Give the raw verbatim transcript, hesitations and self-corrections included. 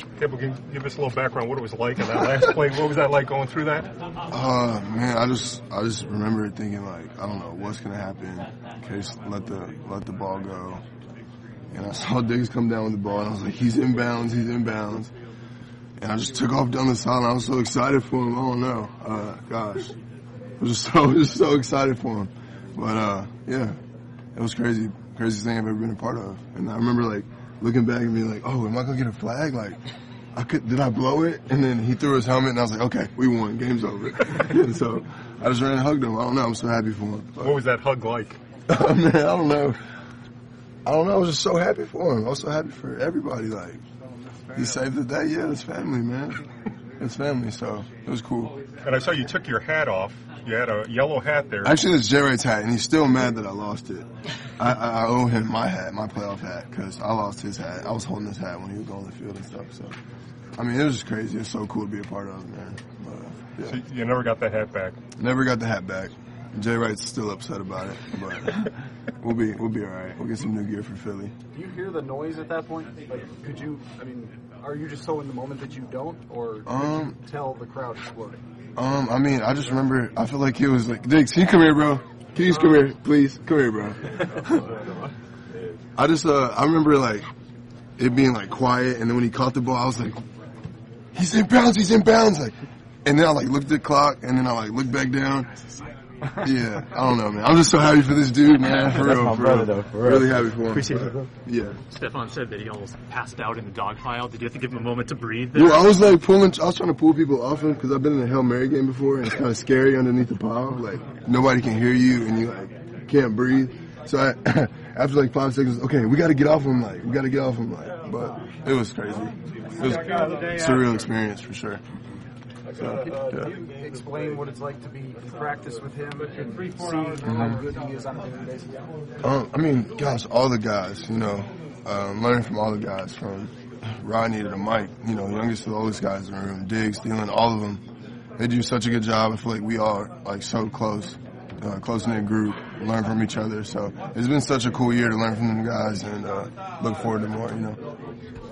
Kibble, can you give us a little background what it was like in that last play? What was that like going through that? Uh, man, I just I just remember thinking like, I don't know what's gonna happen in case let the let the ball go. And I saw Diggs come down with the ball, and I was like, he's in bounds, he's in bounds. And I just took off down the sideline. I was so excited for him. I don't know. Uh, gosh. I was just so, just so excited for him. But, uh, yeah, it was crazy. Craziest thing I've ever been a part of. And I remember, like, looking back and being like, oh, am I going to get a flag? Like, I could, did I blow it? And then he threw his helmet, and I was like, okay, we won. Game's over. And so I just ran and hugged him. I don't know. I'm so happy for him. But, what was that hug like? Oh, man, I don't know. I don't know. I was just so happy for him. I was so happy for everybody. Like, he saved the day. Yeah, it's family, man. It's family, so it was cool. And I saw you took your hat off. You had a yellow hat there. Actually, it's Jay Wright's hat, and he's still mad that I lost it. I, I, I owe him my hat, my playoff hat, because I lost his hat. I was holding his hat when he was going to the field and stuff. So, I mean, it was just crazy. It's so cool to be a part of, man. But, yeah. So you never got the hat back? Never got the hat back. Jay Wright's still upset about it, but we'll be we'll be all right. We'll get some new gear for Philly. Do you hear the noise at that point? Like, could you? I mean, are you just so in the moment that you don't, or did um, you tell the crowd exploding? Um, I mean, I just remember. I feel like he was like, Diggs, can you come here, bro? Can you come here, please? Come here, bro. I just uh, I remember like it being like quiet, and then when he caught the ball, I was like, he's in bounds, he's in bounds, like. And then I like looked at the clock, and then I like looked back down. Yeah, I don't know, man. I'm just so happy for this dude, man. For real, for real. Though, for real. Really happy for him. Appreciate it, bro. Yeah. Stefon said that he almost passed out in the dog pile. Did you have to give him a moment to breathe? Dude, I was like pulling, I was trying to pull people off him because I've been in a Hail Mary game before, and it's kind of scary underneath the pile. Like, nobody can hear you, and you like can't breathe. So I, after like five seconds, okay, we got to get off him. Like, we got to get off him. Like, but it was crazy. It was a surreal experience for sure. So, uh, can you explain what it's like to be in practice with him and see how good he is on a daily basis? Um, I mean, gosh, all the guys, you know, um, learning from all the guys, from Rodney to Mike, you know, youngest to the oldest guys in the room, Diggs, Thielen, all of them. They do such a good job. I feel like we are, like, so close, uh, close-knit group, learn from each other. So it's been such a cool year to learn from them guys and uh, look forward to more, you know.